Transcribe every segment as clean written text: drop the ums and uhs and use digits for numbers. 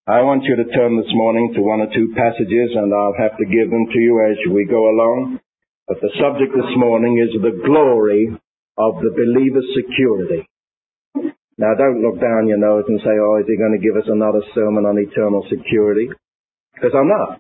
I want you to turn this morning to one or two passages, and I'll have to give them to you as we go along. But the subject this morning is the glory of the believer's security. Now, don't look down your nose and say, oh, is he going to give us another sermon on eternal security? Because I'm not.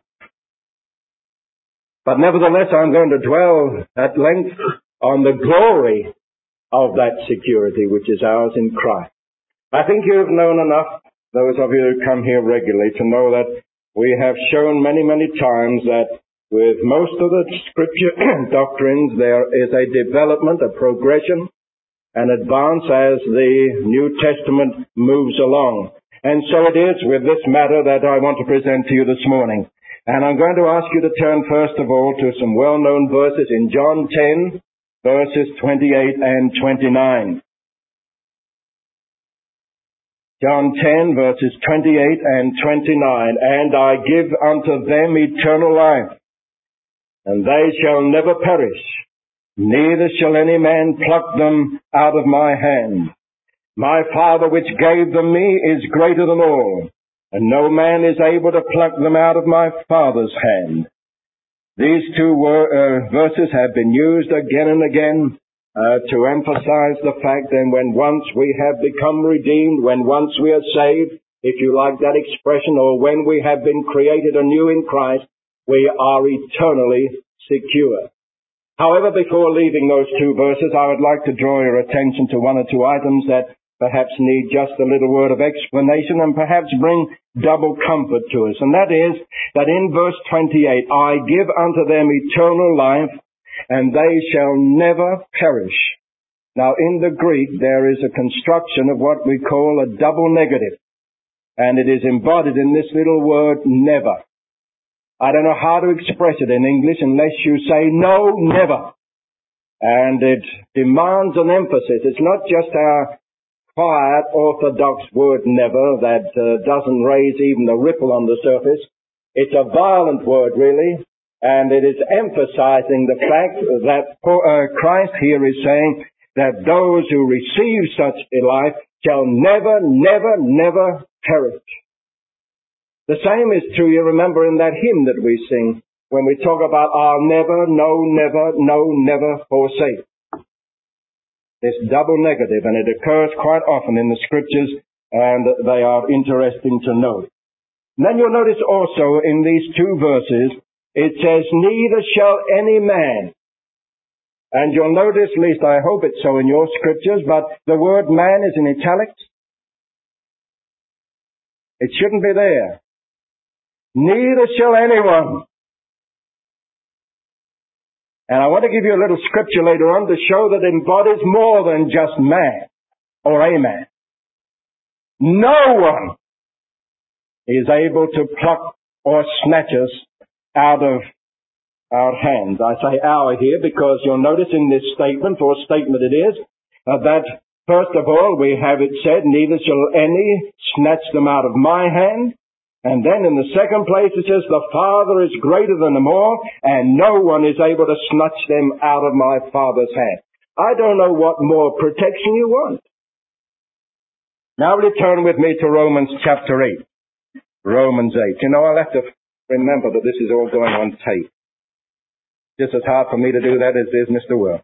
But nevertheless, I'm going to dwell at length on the glory of that security which is ours in Christ. I think you have known enough, those of you who come here regularly, to know that we have shown many, many times that with most of the Scripture doctrines there is a development, a progression, an advance as the New Testament moves along. And so it is with this matter that I want to present to you this morning. And I'm going to ask you to turn first of all to some well-known verses in John 10, verses 28 and 29. John 10, verses 28 and 29. And I give unto them eternal life, and they shall never perish, neither shall any man pluck them out of my hand. My Father which gave them me is greater than all, and no man is able to pluck them out of my Father's hand. These two verses have been used again and again to emphasize the fact that when once we have become redeemed, when once we are saved, if you like that expression, or when we have been created anew in Christ, we are eternally secure. However, before leaving those two verses, I would like to draw your attention to one or two items that perhaps need just a little word of explanation and perhaps bring double comfort to us. And that is that in verse 28, I give unto them eternal life, and they shall never perish. Now, in the Greek, there is a construction of what we call a double negative, and it is embodied in this little word, never. I don't know how to express it in English unless you say, no, never. And it demands an emphasis. It's not just our quiet, orthodox word never that doesn't raise even a ripple on the surface. It's a violent word, really. And it is emphasizing the fact that Christ here is saying that those who receive such a life shall never, never, never perish. The same is true, you remember, in that hymn that we sing when we talk about our never, no, never forsake. This double negative, and it occurs quite often in the Scriptures, and they are interesting to note. And then you'll notice also in these two verses, it says, neither shall any man. And you'll notice, at least I hope it's so in your Scriptures, but the word man is in italics. It shouldn't be there. Neither shall anyone. And I want to give you a little scripture later on to show that it embodies more than just man or a man. No one is able to pluck or snatch us out of our hands. I say our here because you'll notice in this statement, for a statement it is, that first of all we have it said, neither shall any snatch them out of my hand. And then in the second place it says, the Father is greater than them all, and no one is able to snatch them out of my Father's hand. I don't know what more protection you want. Now return with me to Romans chapter 8. Romans 8. You know, I'll have to remember that this is all going on tape. Just as hard for me to do that as it is Mr. Will.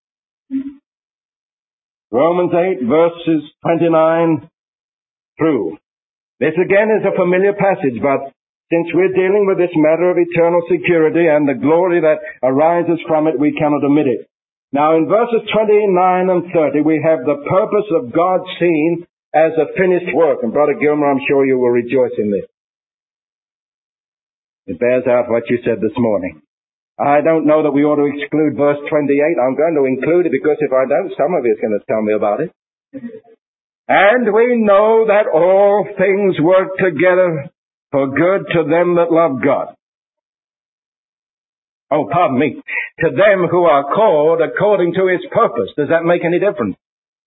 Romans 8, verses 29 through. This again is a familiar passage, but since we're dealing with this matter of eternal security and the glory that arises from it, we cannot omit it. Now in verses 29 and 30, we have the purpose of God seen as a finished work. And Brother Gilmer, I'm sure you will rejoice in this. It bears out what you said this morning. I don't know that we ought to exclude verse 28. I'm going to include it because if I don't, some of you is going to tell me about it. And we know that all things work together for good to them that love God. Oh, pardon me. To them who are called according to His purpose. Does that make any difference?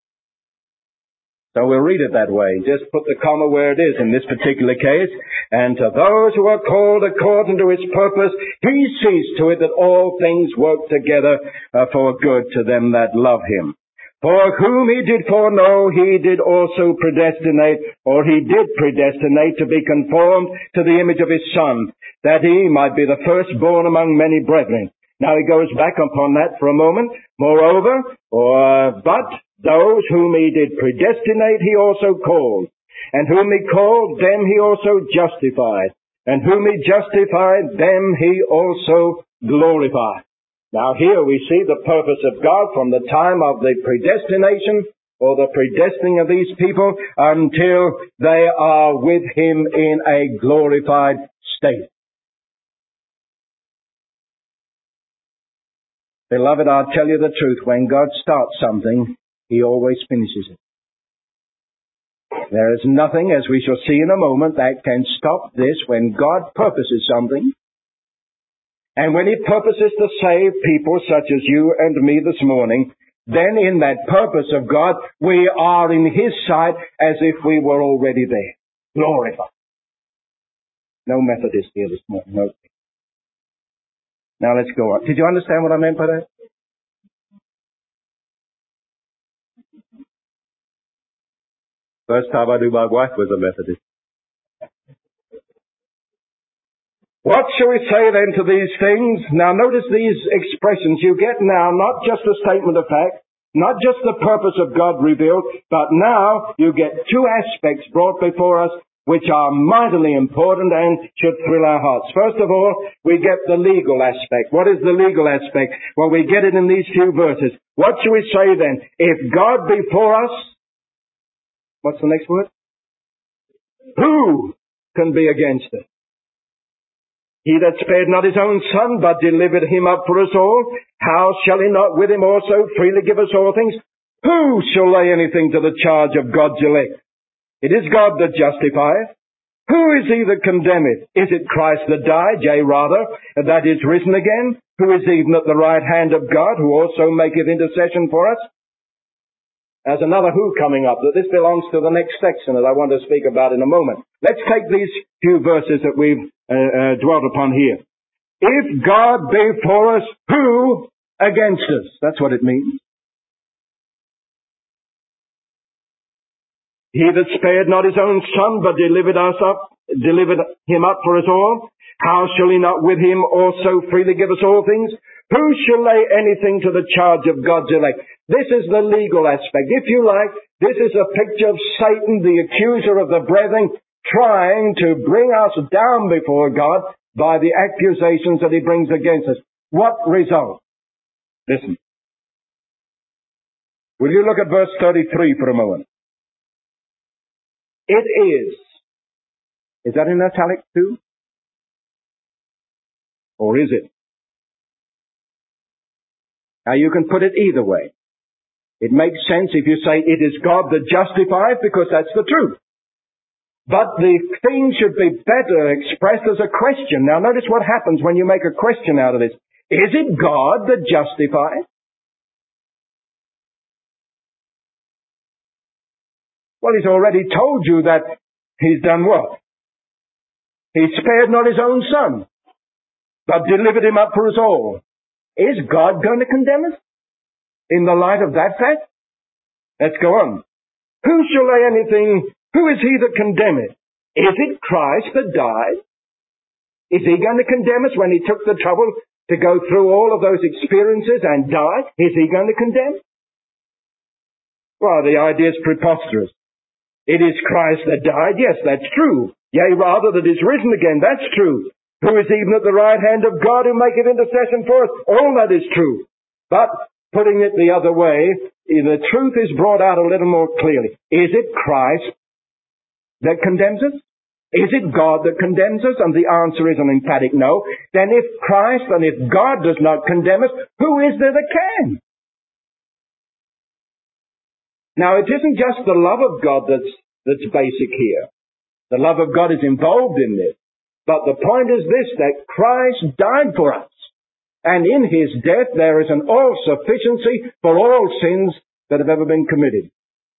So we'll read it that way. Just put the comma where it is in this particular case. And to those who are called according to His purpose, He sees to it that all things work together for good to them that love Him. For whom he did foreknow, he did also predestinate, or he did predestinate to be conformed to the image of his Son, that he might be the firstborn among many brethren. Now he goes back upon that for a moment. Moreover, but those whom he did predestinate, he also called. And whom he called, them he also justified. And whom he justified, them he also glorified. Now here we see the purpose of God from the time of the predestination or the predestining of these people until they are with him in a glorified state. Beloved, I'll tell you the truth. When God starts something, he always finishes it. There is nothing, as we shall see in a moment, that can stop this when God purposes something. And when he purposes to save people such as you and me this morning, then in that purpose of God, we are in his sight as if we were already there. Glorified. No Methodist here this morning. No. Now let's go on. Did you understand what I meant by that? First time I knew my wife was a Methodist. What shall we say then to these things? Now notice these expressions. You get now not just a statement of fact, not just the purpose of God revealed, but now you get two aspects brought before us which are mightily important and should thrill our hearts. First of all, we get the legal aspect. What is the legal aspect? Well, we get it in these few verses. What shall we say then? If God be for us, what's the next word? Who can be against us? He that spared not his own Son, but delivered him up for us all, how shall he not with him also freely give us all things? Who shall lay anything to the charge of God's elect? It is God that justifieth. Who is he that condemneth? Is it Christ that died, yea rather, that is risen again, who is even at the right hand of God, who also maketh intercession for us? There's another who coming up, that this belongs to the next section that I want to speak about in a moment. Let's take these few verses that we've dwelt upon here. If God be for us, who against us? That's what it means. He that spared not his own Son, but delivered him up for us all, how shall he not with him also freely give us all things? Who shall lay anything to the charge of God's elect? This is the legal aspect. If you like, this is a picture of Satan, the accuser of the brethren, trying to bring us down before God by the accusations that he brings against us. What result? Listen. Will you look at verse 33 for a moment? It is that in italic too? Or is it? Now you can put it either way. It makes sense if you say it is God that justifies, because that's the truth. But the thing should be better expressed as a question. Now notice what happens when you make a question out of this. Is it God that justifies? Well, he's already told you that he's done what? He spared not his own Son, but delivered him up for us all. Is God going to condemn us in the light of that fact? Let's go on. Who shall lay anything? Who is he that condemneth? Is it Christ that died? Is he going to condemn us when he took the trouble to go through all of those experiences and die? Is he going to condemn? Well, the idea is preposterous. It is Christ that died. Yes, that's true. Yea, rather, that is risen again. That's true. Who is even at the right hand of God, who maketh intercession for us. All that is true. But putting it the other way, the truth is brought out a little more clearly. Is it Christ that condemns us? Is it God that condemns us? And the answer is an emphatic no. Then if Christ and if God does not condemn us, who is there that can? Now, it isn't just the love of God that's basic here. The love of God is involved in this. But the point is this, that Christ died for us. And in his death there is an all-sufficiency for all sins that have ever been committed.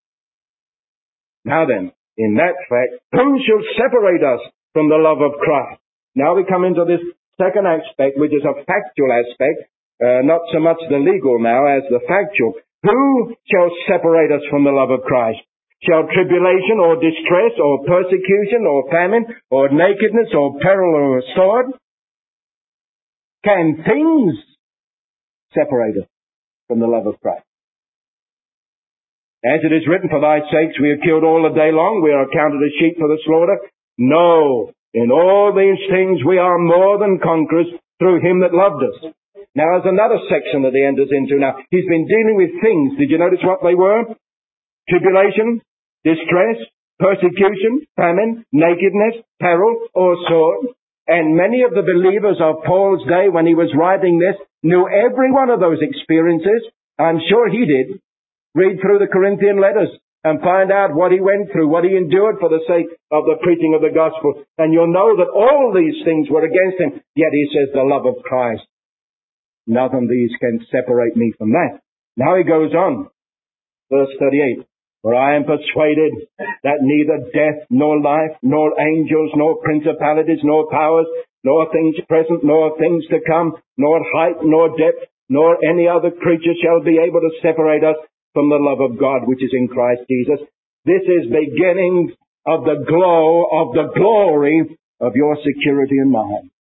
Now then, in that fact, who shall separate us from the love of Christ? Now we come into this second aspect, which is a factual aspect, not so much the legal now as the factual. Who shall separate us from the love of Christ? Shall tribulation or distress or persecution or famine or nakedness or peril or sword? Can things separate us from the love of Christ? As it is written, for thy sakes we are killed all the day long, we are accounted as sheep for the slaughter. No, in all these things we are more than conquerors through him that loved us. Now there's another section that he enters into now. He's been dealing with things. Did you notice what they were? Tribulation, distress, persecution, famine, nakedness, peril, or sword. And many of the believers of Paul's day when he was writing this knew every one of those experiences. I'm sure he did. Read through the Corinthian letters and find out what he went through, what he endured for the sake of the preaching of the gospel. And you'll know that all these things were against him. Yet he says the love of Christ. None of these can separate me from that. Now he goes on. Verse 38. For I am persuaded that neither death, nor life, nor angels, nor principalities, nor powers, nor things present, nor things to come, nor height, nor depth, nor any other creature shall be able to separate us from the love of God which is in Christ Jesus. This is beginning of the glow of the glory of your security and mine.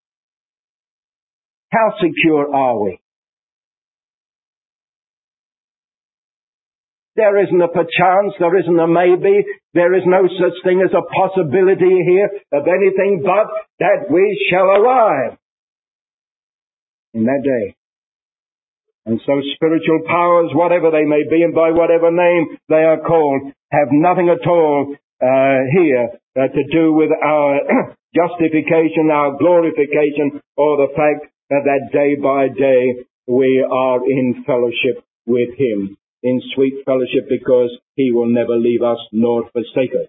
How secure are we? There isn't a perchance, there isn't a maybe, there is no such thing as a possibility here of anything but that we shall arrive in that day. And so spiritual powers, whatever they may be and by whatever name they are called, have nothing at all here to do with our justification, our glorification, or the fact that day by day we are in fellowship with him, in sweet fellowship, because he will never leave us nor forsake us.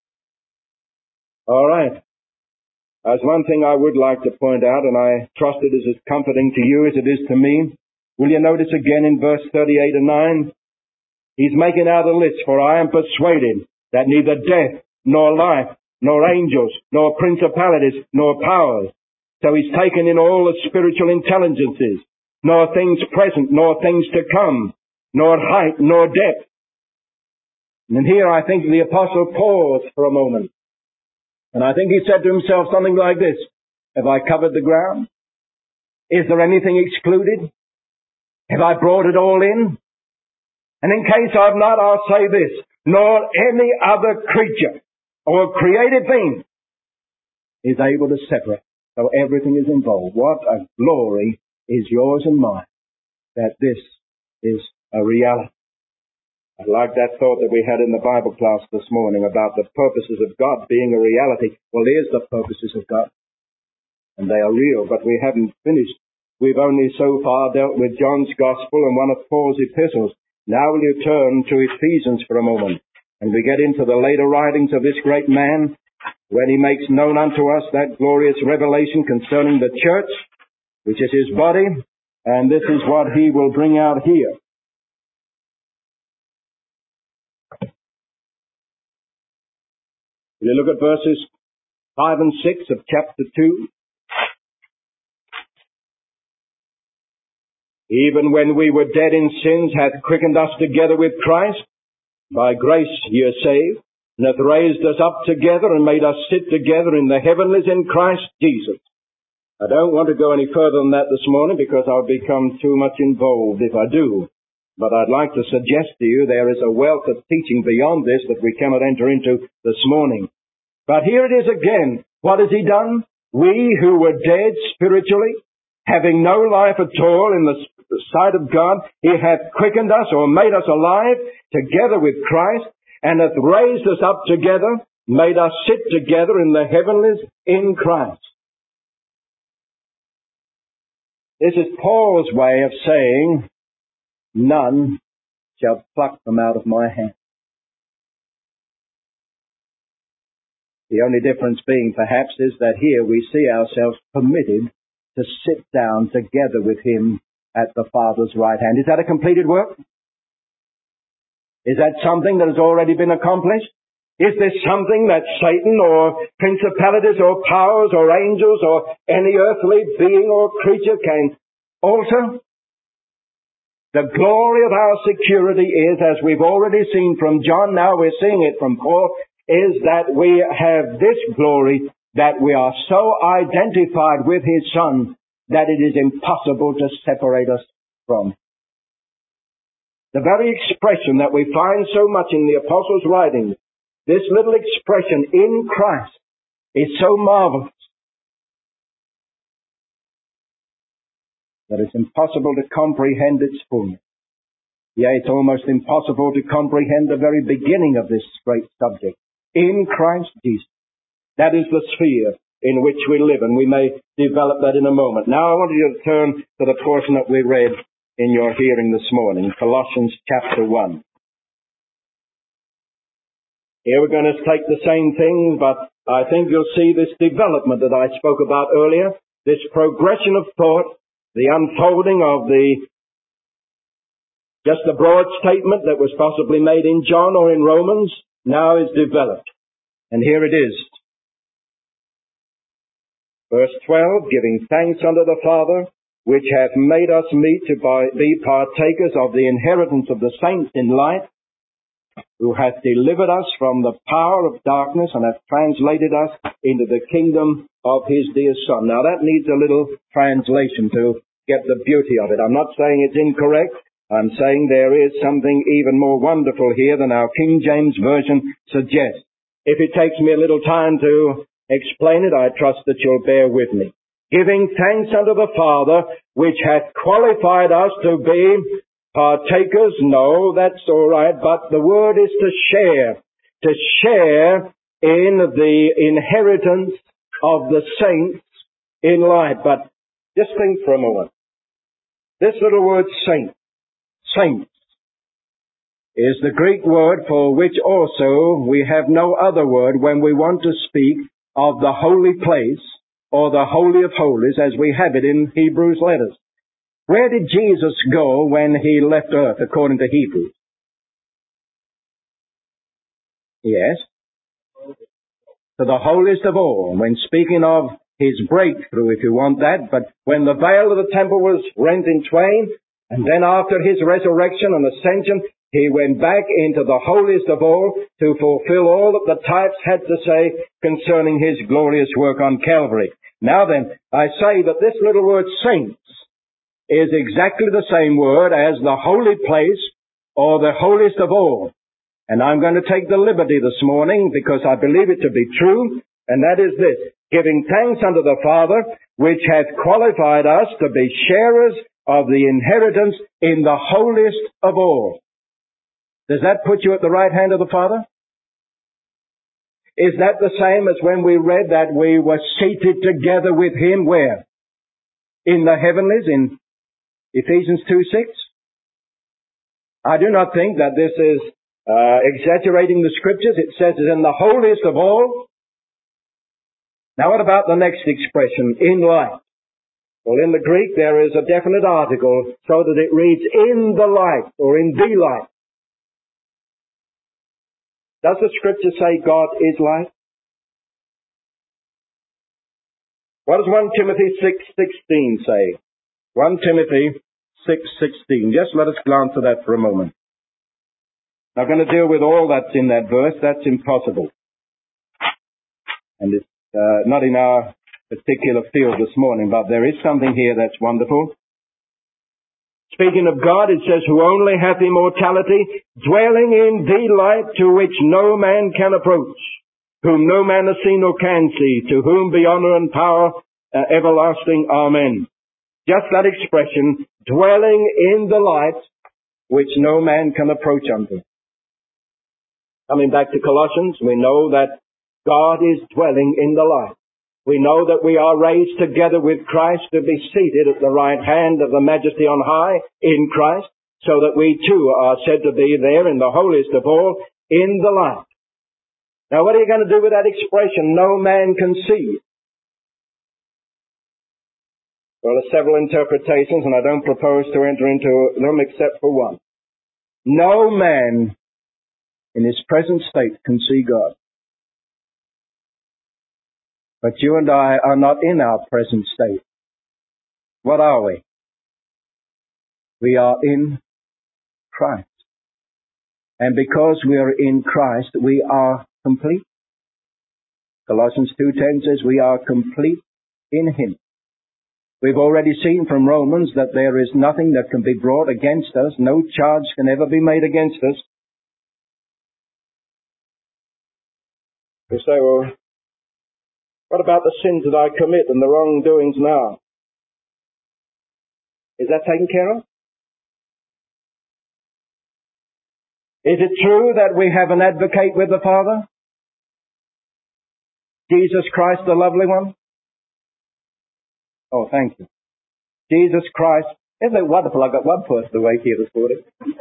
All right. There's one thing I would like to point out, and I trust it is as comforting to you as it is to me. Will you notice again in verse 38 and 9? He's making out a list. For I am persuaded that neither death, nor life, nor angels, nor principalities, nor powers. So he's taken in all the spiritual intelligences, nor things present, nor things to come, nor height, nor depth. And here I think the apostle paused for a moment. And I think he said to himself something like this: have I covered the ground? Is there anything excluded? Have I brought it all in? And in case I've not, I'll say this: nor any other creature or created thing is able to separate. So everything is involved. What a glory is yours and mine, that this is a reality. I like that thought that we had in the Bible class this morning about the purposes of God being a reality. Well, here's the purposes of God. And they are real, but we haven't finished. We've only so far dealt with John's Gospel and one of Paul's epistles. Now will you turn to Ephesians for a moment, and we get into the later writings of this great man, when he makes known unto us that glorious revelation concerning the church, which is his body, and this is what he will bring out here. Will you look at verses 5 and 6 of chapter 2? Even when we were dead in sins, hath quickened us together with Christ. By grace ye are saved, and hath raised us up together and made us sit together in the heavenlies in Christ Jesus. I don't want to go any further than that this morning, because I'll become too much involved if I do. But I'd like to suggest to you there is a wealth of teaching beyond this that we cannot enter into this morning. But here it is again. What has he done? We who were dead spiritually, having no life at all in the sight of God, he hath quickened us, or made us alive together with Christ, and hath raised us up together, made us sit together in the heavenlies in Christ. This is Paul's way of saying, none shall pluck them out of my hand. The only difference being, perhaps, is that here we see ourselves permitted to sit down together with him at the Father's right hand. Is that a completed work? Is that something that has already been accomplished? Is this something that Satan or principalities or powers or angels or any earthly being or creature can alter? The glory of our security is, as we've already seen from John, now we're seeing it from Paul, is that we have this glory, that we are so identified with His Son that it is impossible to separate us from. The very expression that we find so much in the Apostles' writings, this little expression, in Christ, is so marvelous that it's impossible to comprehend its fullness. Yea, it's almost impossible to comprehend the very beginning of this great subject. In Christ Jesus. That is the sphere in which we live, and we may develop that in a moment. Now I want you to turn to the portion that we read in your hearing this morning, Colossians chapter 1. Here we're going to take the same thing, but I think you'll see this development that I spoke about earlier, this progression of thought, the unfolding of just the broad statement that was possibly made in John or in Romans, now is developed. And here it is. Verse 12, giving thanks unto the Father, which hath made us meet to be partakers of the inheritance of the saints in light, who hath delivered us from the power of darkness and hath translated us into the kingdom of His dear Son. Now that needs a little translation to get the beauty of it. I'm not saying it's incorrect. I'm saying there is something even more wonderful here than our King James Version suggests. If it takes me a little time to explain it, I trust that you'll bear with me. Giving thanks unto the Father, which hath qualified us to be partakers. No, that's all right, but the word is to share. To share in the inheritance of the saints in light. But just think for a moment. This little word saints, is the Greek word for which also we have no other word when we want to speak of the holy place or the Holy of Holies as we have it in Hebrews letters. Where did Jesus go when He left earth according to Hebrews? Yes. To the holiest of all. When speaking of His breakthrough, if you want that, but when the veil of the temple was rent in twain, and then after His resurrection and ascension, He went back into the holiest of all to fulfill all that the types had to say concerning His glorious work on Calvary. Now then, I say that this little word saints is exactly the same word as the holy place or the holiest of all. And I'm going to take the liberty this morning, because I believe it to be true, and that is this: giving thanks unto the Father, which hath qualified us to be sharers of the inheritance in the holiest of all. Does that put you at the right hand of the Father? Is that the same as when we read that we were seated together with Him where? In the heavenlies, in Ephesians 2:6? I do not think that this is exaggerating the Scriptures. It says it in the holiest of all. Now what about the next expression, in light? Well, in the Greek there is a definite article so that it reads in the light or in the light. Does the Scripture say God is light? What does 1 Timothy 6:16 say? 1 Timothy 6:16. Just let us glance at that for a moment. I'm going to deal with all that's in that verse. That's impossible. And it's not in our particular field this morning, but there is something here that's wonderful. Speaking of God, it says, who only hath immortality, dwelling in the light to which no man can approach, whom no man has seen or can see, to whom be honor and power everlasting. Amen. Just that expression, dwelling in the light which no man can approach unto. Coming back to Colossians, we know that God is dwelling in the light. We know that we are raised together with Christ to be seated at the right hand of the Majesty on high in Christ, so that we too are said to be there in the holiest of all, in the light. Now what are you going to do with that expression, no man can see? Well, there are several interpretations, and I don't propose to enter into them except for one. No man in his present state can see God. But you and I are not in our present state. What are we? We are in Christ. And because we are in Christ, we are complete. Colossians 2:10 says we are complete in Him. We've already seen from Romans that there is nothing that can be brought against us. No charge can ever be made against us. You say, well, what about the sins that I commit and the wrongdoings now? Is that taken care of? Is it true that we have an advocate with the Father? Jesus Christ, the lovely one? Oh, thank you. Jesus Christ. Isn't it wonderful? I've got one person to wait here this morning.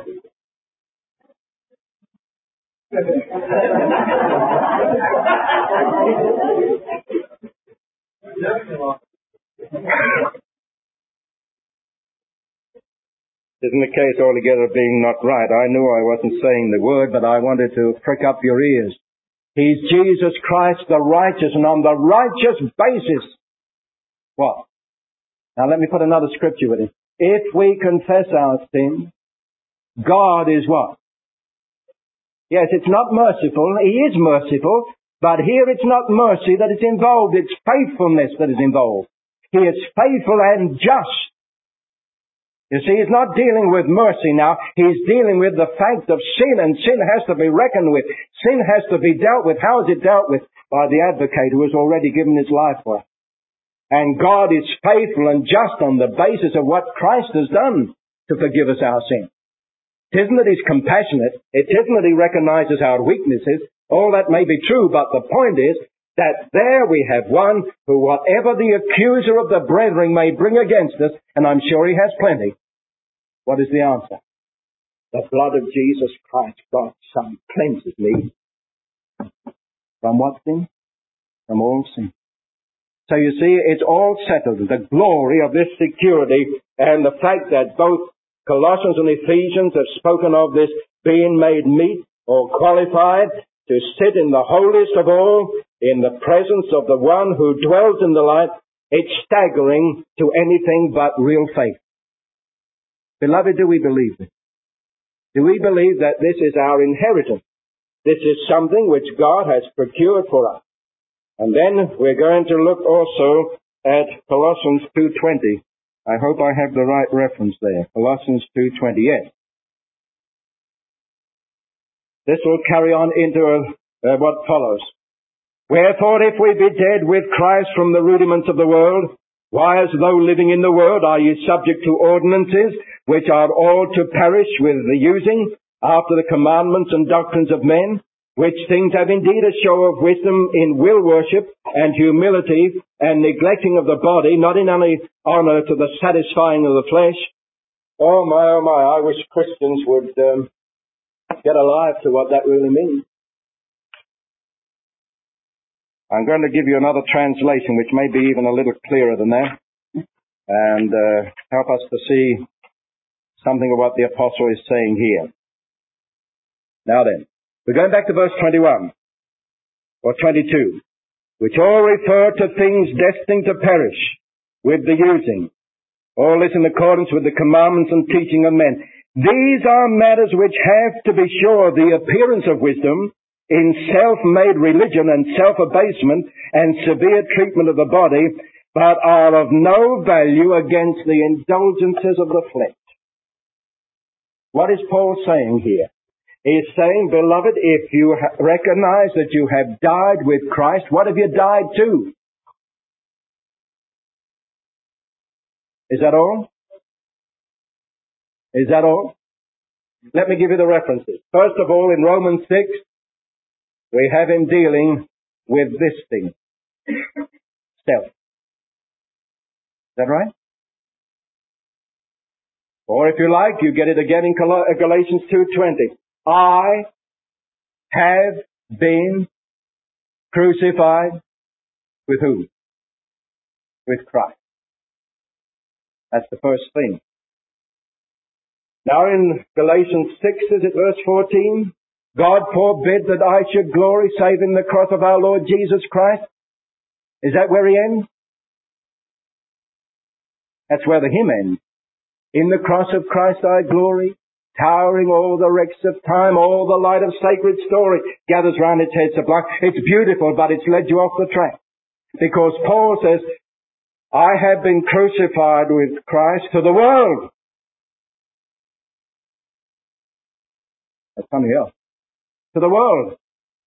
Isn't the case altogether being not right? I knew I wasn't saying the word, but I wanted to prick up your ears. He's Jesus Christ the righteous, and on the righteous basis, what? Now let me put another scripture with it. If we confess our sin, God is what? Yes, it's not merciful. He is merciful, but here it's not mercy that is involved. It's faithfulness that is involved. He is faithful and just. You see, he's not dealing with mercy now. He's dealing with the fact of sin, and sin has to be reckoned with. Sin has to be dealt with. How is it dealt with? By the advocate who has already given his life for us. And God is faithful and just on the basis of what Christ has done to forgive us our sin. It isn't that he's compassionate. It isn't that he recognizes our weaknesses. All that may be true, but the point is that there we have one who, whatever the accuser of the brethren may bring against us, and I'm sure he has plenty, what is the answer? The blood of Jesus Christ, God's Son, cleanses me. From what sin? From all sin. So you see, it's all settled. The glory of this security and the fact that both Colossians and Ephesians have spoken of this being made meet or qualified to sit in the holiest of all in the presence of the one who dwells in the light, it's staggering to anything but real faith. Beloved, do we believe this? Do we believe that this is our inheritance? This is something which God has procured for us. And then we're going to look also at Colossians 2:20. I hope I have the right reference there. Colossians 2:20, yes. This will carry on into what follows. Wherefore, if we be dead with Christ from the rudiments of the world, why as though living in the world are ye subject to ordinances, which are all to perish with the using, after the commandments and doctrines of men, which things have indeed a show of wisdom in will worship and humility and neglecting of the body, not in any honour to the satisfying of the flesh. Oh my, I wish Christians would get alive to what that really means. I'm going to give you another translation which may be even a little clearer than that and help us to see something of what the apostle is saying here. Now then, we're going back to verse 21 or 22, which all refer to things destined to perish with the using. All this in accordance with the commandments and teaching of men. These are matters which have, to be sure, the appearance of wisdom in self-made religion and self-abasement and severe treatment of the body, but are of no value against the indulgences of the flesh. What is Paul saying here? He's saying, beloved, if you recognize that you have died with Christ, what have you died to? Is that all? Is that all? Let me give you the references. First of all, in Romans 6, we have him dealing with this thing. Self. Is that right? Or if you like, you get it again in Galatians 2:20. I have been crucified with whom? With Christ. That's the first thing. Now in Galatians 6, is it verse 14? God forbid that I should glory save in the cross of our Lord Jesus Christ. Is that where he ends? That's where the hymn ends. In the cross of Christ I glory, towering all the wrecks of time, all the light of sacred story gathers round its head sublime. It's beautiful, but it's led you off the track. Because Paul says, I have been crucified with Christ to the world. That's something else. To the world.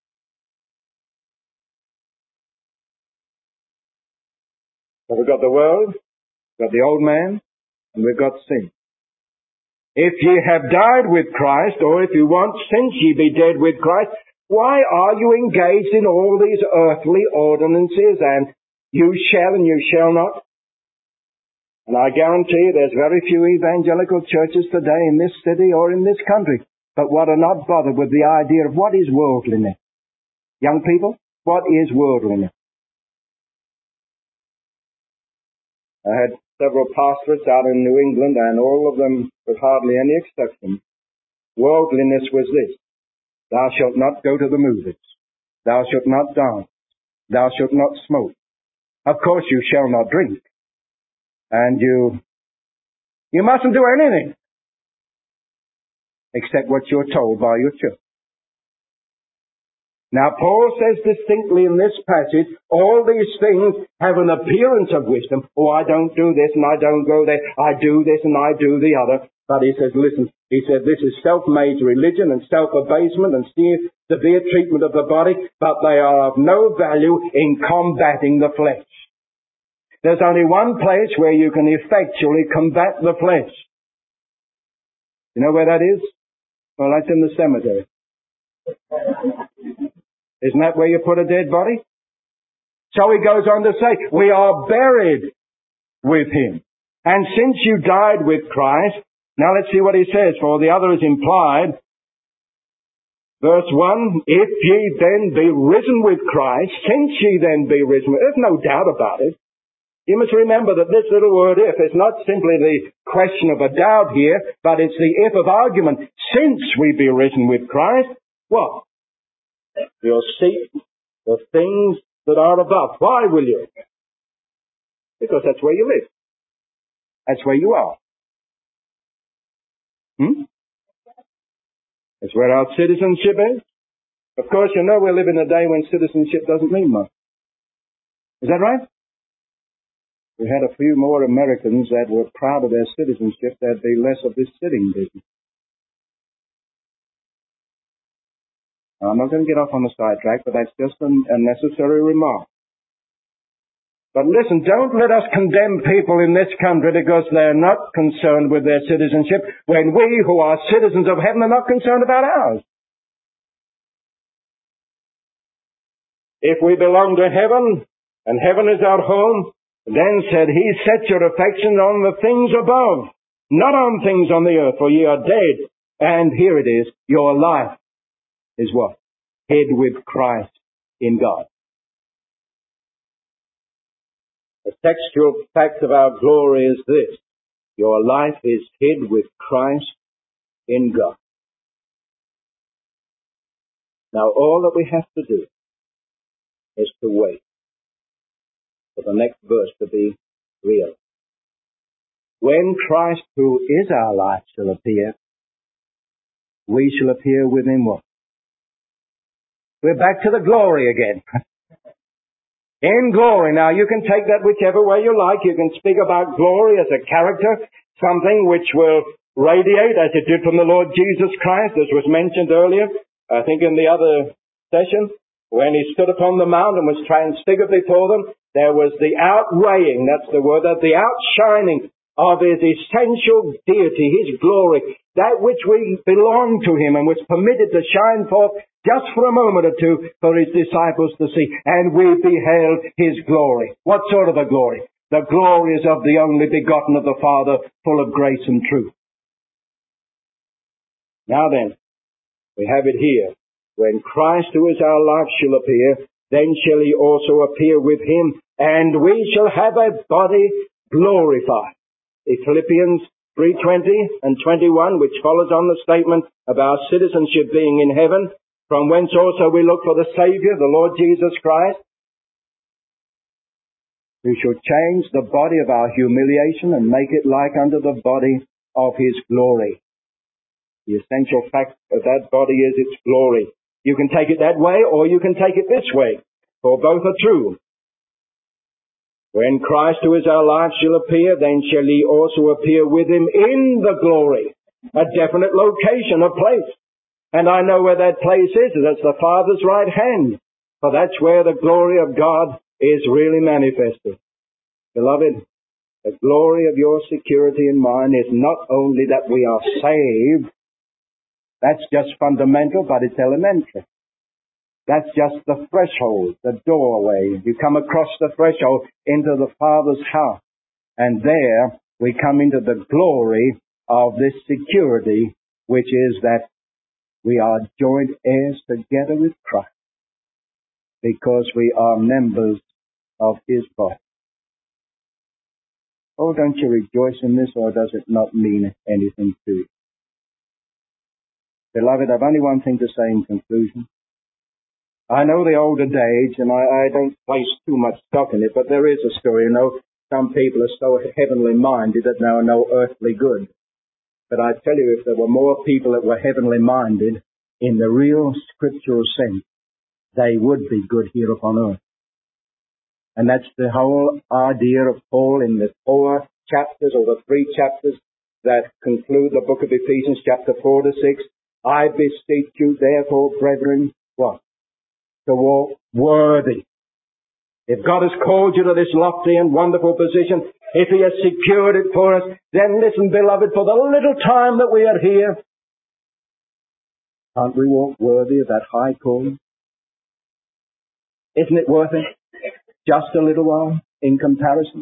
So we've got the world, we've got the old man, and we've got sin. If ye have died with Christ, or if you want, since ye be dead with Christ, why are you engaged in all these earthly ordinances, and you shall and you shall not? And I guarantee you there's very few evangelical churches today in this city or in this country, but what are not bothered with the idea of what is worldliness. Young people, what is worldliness? I had several pastorates out in New England, and all of them, with hardly any exception, worldliness was this: thou shalt not go to the movies, thou shalt not dance, thou shalt not smoke. Of course you shall not drink, and you mustn't do anything except what you're told by your church. Now, Paul says distinctly in this passage, all these things have an appearance of wisdom. Oh, I don't do this and I don't go there. I do this and I do the other. But he says, listen, he said, this is self-made religion and self-abasement and severe treatment of the body, but they are of no value in combating the flesh. There's only one place where you can effectually combat the flesh. You know where that is? Well, that's in the cemetery. Isn't that where you put a dead body? So he goes on to say, we are buried with him. And since you died with Christ, now let's see what he says, for the other is implied. Verse 1, if ye then be risen with Christ, since ye then be risen with, there's no doubt about it. You must remember that this little word if is not simply the question of a doubt here, but it's the if of argument. Since we be risen with Christ, what? You'll seek the things that are above. Why will you? Because that's where you live. That's where you are. That's where our citizenship is. Of course, you know we live in a day when citizenship doesn't mean much. Is that right? We had a few more Americans that were proud of their citizenship, there'd be less of this sitting business. Now, I'm not going to get off on the sidetrack, but that's just a necessary remark. But listen, don't let us condemn people in this country because they're not concerned with their citizenship when we who are citizens of heaven are not concerned about ours. If we belong to heaven, and heaven is our home, then said he, set your affection on the things above, not on things on the earth, for ye are dead. And here it is, your life is what? Hid with Christ in God. The textual fact of our glory is this: your life is hid with Christ in God. Now all that we have to do is to wait for the next verse to be real. When Christ, who is our life, shall appear, we shall appear with him what? We're back to the glory again. In glory. Now you can take that whichever way you like. You can speak about glory as a character, something which will radiate as it did from the Lord Jesus Christ, as was mentioned earlier, I think in the other session, when he stood upon the mount and was transfigured before them. There was the outweighing, that's the word, the outshining of his essential deity, his glory, that which we belong to him and was permitted to shine forth just for a moment or two for his disciples to see. And we beheld his glory. What sort of a glory? The glory is of the only begotten of the Father, full of grace and truth. Now then, we have it here. When Christ, who is our life, shall appear, then shall he also appear with him, and we shall have a body glorified. Philippians 3:20 and 21, which follows on the statement of our citizenship being in heaven, from whence also we look for the Saviour, the Lord Jesus Christ, who shall change the body of our humiliation and make it like unto the body of his glory. The essential fact of that body is its glory. You can take it that way or you can take it this way, for both are true. When Christ, who is our life, shall appear, then shall ye also appear with him in the glory. A definite location, a place. And I know where that place is. That's the Father's right hand. For that's where the glory of God is really manifested. Beloved, the glory of your security and mine is not only that we are saved. That's just fundamental, but it's elementary. That's just the threshold, the doorway. You come across the threshold into the Father's house. And there we come into the glory of this security, which is that we are joint heirs together with Christ because we are members of his body. Oh, don't you rejoice in this, or does it not mean anything to you? Beloved, I've only one thing to say in conclusion. I know the older days, and I don't place too much stock in it, but there is a story. You know, some people are so heavenly minded that they are no earthly good. But I tell you, if there were more people that were heavenly minded in the real scriptural sense, they would be good here upon earth. And that's the whole idea of Paul in the 4 chapters or the 3 chapters that conclude the book of Ephesians, chapter 4 to 6. I beseech you, therefore, brethren, what? To walk worthy. If God has called you to this lofty and wonderful position, if he has secured it for us, then listen, beloved, for the little time that we are here, can't we walk worthy of that high calling? Isn't it worth it? Just a little while in comparison.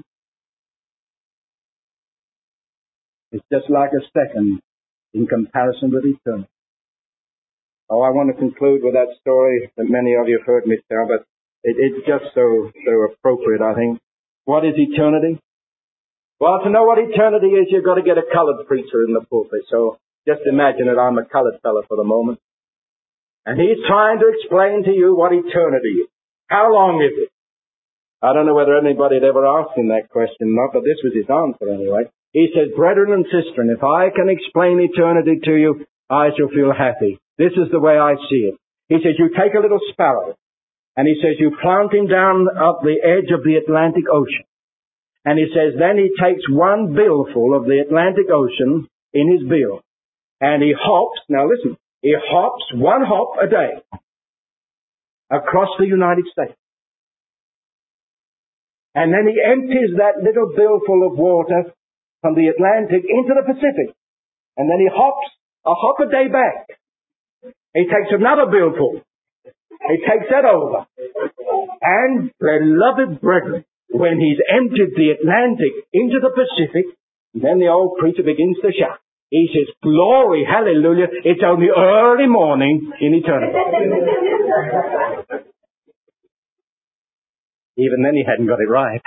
It's just like a second in comparison with eternity. Oh, I want to conclude with that story that many of you have heard me tell, but it's just so appropriate, I think. What is eternity? Well, to know what eternity is, you've got to get a colored preacher in the pulpit. So just imagine that I'm a colored fellow for the moment. And he's trying to explain to you what eternity is. How long is it? I don't know whether anybody had ever asked him that question or not, but this was his answer anyway. He said, brethren and sistren, if I can explain eternity to you, I shall feel happy. This is the way I see it. He says, you take a little sparrow, and he says, you plant him down at the edge of the Atlantic Ocean. And he says, then he takes one billful of the Atlantic Ocean in his bill, and he hops, now listen, he hops one hop a day across the United States. And then he empties that little billful of water from the Atlantic into the Pacific. And then he hops a hop a day back. He takes another billful. He takes that over. And, beloved brethren, when he's emptied the Atlantic into the Pacific, then the old preacher begins to shout. He says, glory, hallelujah, it's only early morning in eternity. Even then he hadn't got it right.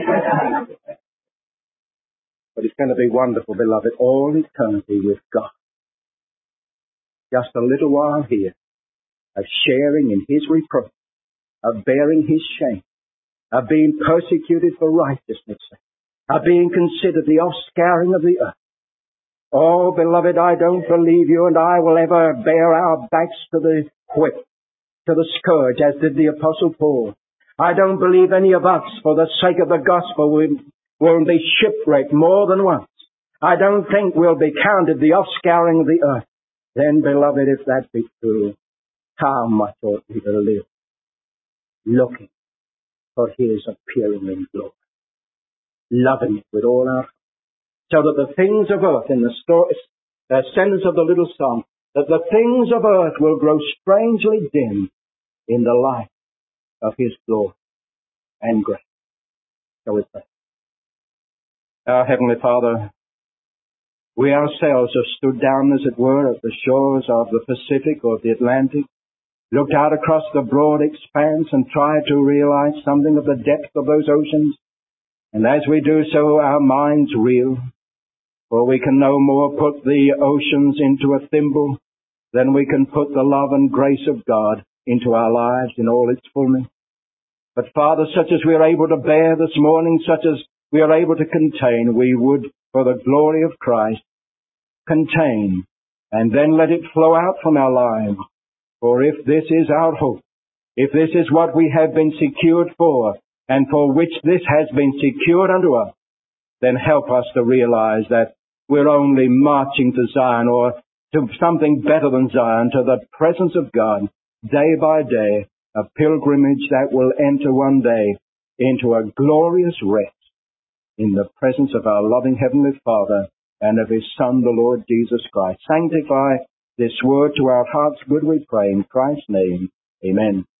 But it's going to be wonderful, beloved, all eternity with God. Just a little while here of sharing in his reproach, of bearing his shame, of being persecuted for righteousness' sake, of being considered the offscouring of the earth. Oh, beloved, I don't believe you and I will ever bear our backs to the whip, to the scourge, as did the Apostle Paul. I don't believe any of us, for the sake of the gospel, will be shipwrecked more than once. I don't think we'll be counted the offscouring of the earth. Then, beloved, if that be true, how much ought we to live looking for his appearing in glory, loving it with all our heart, so that the things of earth, in the sentence of the little song, that the things of earth will grow strangely dim in the light of his glory and grace. Shall we pray? Our Heavenly Father, we ourselves have stood down, as it were, at the shores of the Pacific or the Atlantic, looked out across the broad expanse and tried to realize something of the depth of those oceans. And as we do so, our minds reel, for we can no more put the oceans into a thimble than we can put the love and grace of God into our lives in all its fullness. But Father, such as we are able to bear this morning, such as we are able to contain, we would, for the glory of Christ, contain and then let it flow out from our lives. For if this is our hope, if this is what we have been secured for, and for which this has been secured unto us, then help us to realize that we're only marching to Zion, or to something better than Zion, to the presence of God, day by day, a pilgrimage that will enter one day into a glorious rest in the presence of our loving Heavenly Father and of His Son, the Lord Jesus Christ. Sanctify this word to our hearts, good we pray, in Christ's name. Amen.